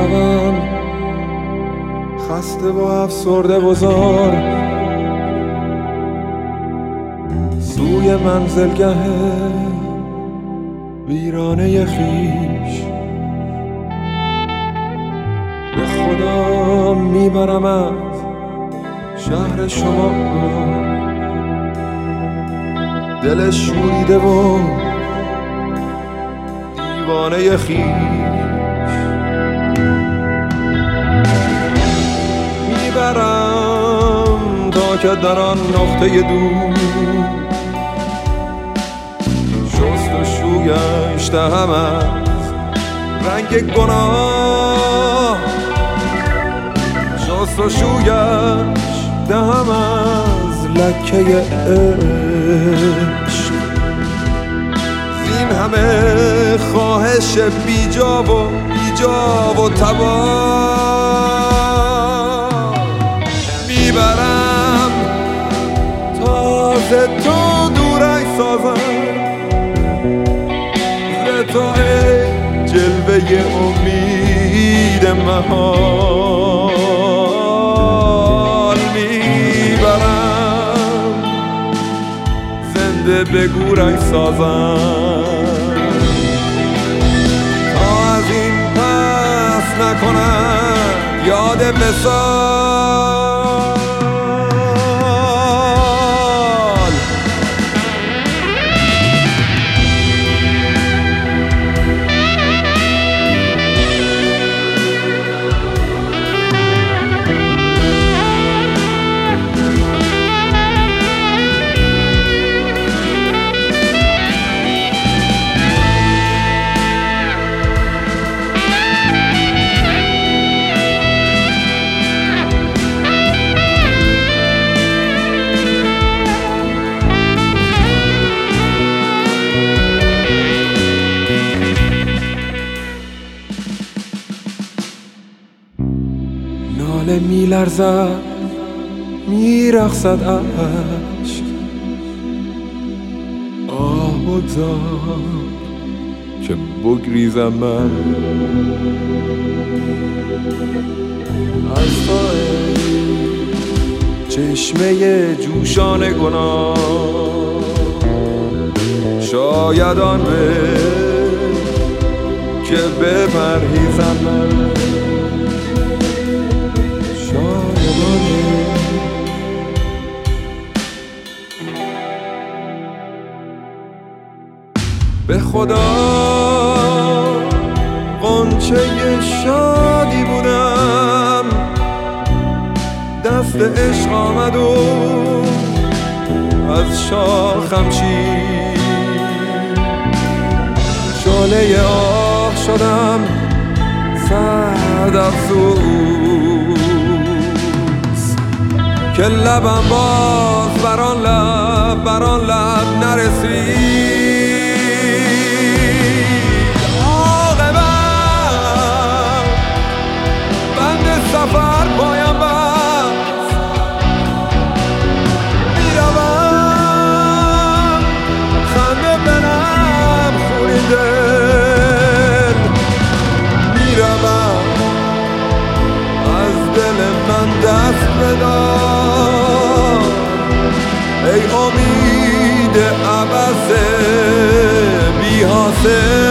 میروم خسته و افسرده و زار سوی منزلگه ویرانه خویش. به خدا میبرم از شهر شما دل شوریده و دیوانه خویش. میبرم تا که در آن نقطه دور شست و شویش دهم از رنگ گناه، شست و شویش دهم از لکه عشق. زین همه خواهش بیجا و تباه میبرم تازه تو دورش سازم ز تو ای جلوه امید محال. میبرم زنده به گورش سازم تا از این پس نکنم یاد وصال. ناله میلرزد میرقصد عشق آه بگذار که بگریزم من از تو چشمه جوشان گناه. شاید آن به که بپرهیزم من، به خدا غنچه شادی بودم دست عشق آمد و از شاخم چید. شعله آه شدم سرد افسوس که لبم باز بر آن لب نرسید. سفر پایم بست میروم خنده بنم خونی دل. میروم از دل من دست بدار ای امید عبث بی حاصل.